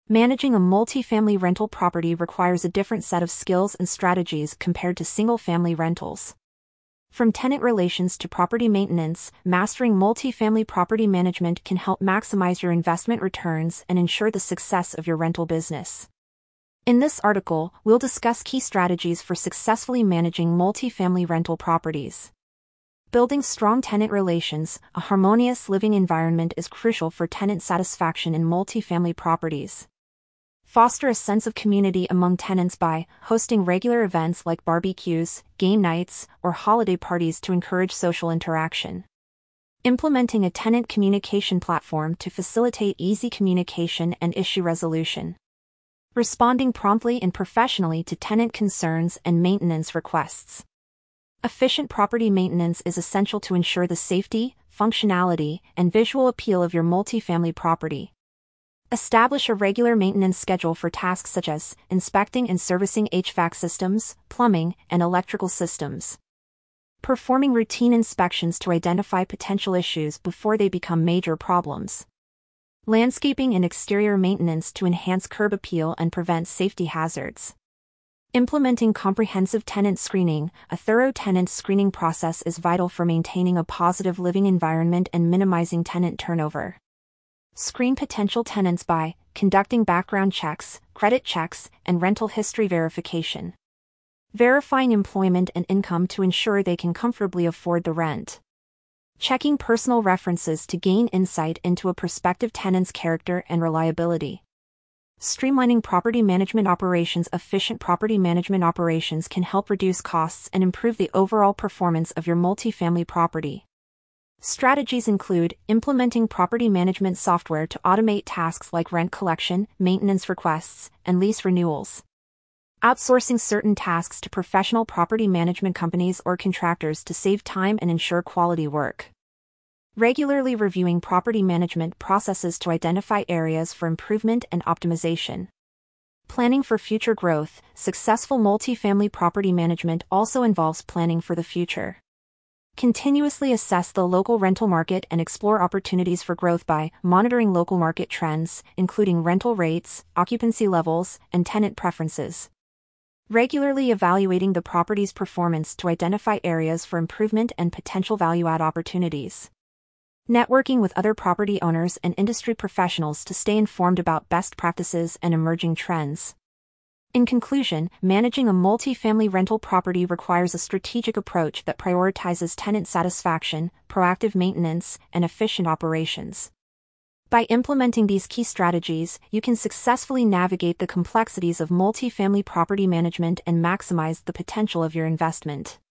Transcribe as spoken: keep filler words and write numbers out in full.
Managing a multifamily rental property requires a different set of skills and strategies compared to single-family rentals. From tenant relations to property maintenance, mastering multifamily property management can help maximize your investment returns and ensure the success of your rental business. In this article, we'll discuss key strategies for successfully managing multifamily rental properties. Building strong tenant relations, a harmonious living environment is crucial for tenant satisfaction in multifamily properties. Foster a sense of community among tenants by hosting regular events like barbecues, game nights, or holiday parties to encourage social interaction. Implementing a tenant communication platform to facilitate easy communication and issue resolution. Responding promptly and professionally to tenant concerns and maintenance requests. Efficient property maintenance is essential to ensure the safety, functionality, and visual appeal of your multifamily property. Establish a regular maintenance schedule for tasks such as inspecting and servicing H V A C systems, plumbing, and electrical systems. Performing routine inspections to identify potential issues before they become major problems. Landscaping and exterior maintenance to enhance curb appeal and prevent safety hazards. Implementing comprehensive tenant screening. A thorough tenant screening process is vital for maintaining a positive living environment and minimizing tenant turnover. Screen potential tenants by conducting background checks, credit checks, and rental history verification. Verifying employment and income to ensure they can comfortably afford the rent. Checking personal references to gain insight into a prospective tenant's character and reliability. Streamlining property management operations. Efficient property management operations can help reduce costs and improve the overall performance of your multifamily property. Strategies include implementing property management software to automate tasks like rent collection, maintenance requests, and lease renewals. Outsourcing certain tasks to professional property management companies or contractors to save time and ensure quality work. Regularly reviewing property management processes to identify areas for improvement and optimization. Planning for future growth. Successful multifamily property management also involves planning for the future. Continuously assess the local rental market and explore opportunities for growth by monitoring local market trends, including rental rates, occupancy levels, and tenant preferences. Regularly evaluating the property's performance to identify areas for improvement and potential value-add opportunities. Networking with other property owners and industry professionals to stay informed about best practices and emerging trends. In conclusion, managing a multifamily rental property requires a strategic approach that prioritizes tenant satisfaction, proactive maintenance, and efficient operations. By implementing these key strategies, you can successfully navigate the complexities of multifamily property management and maximize the potential of your investment.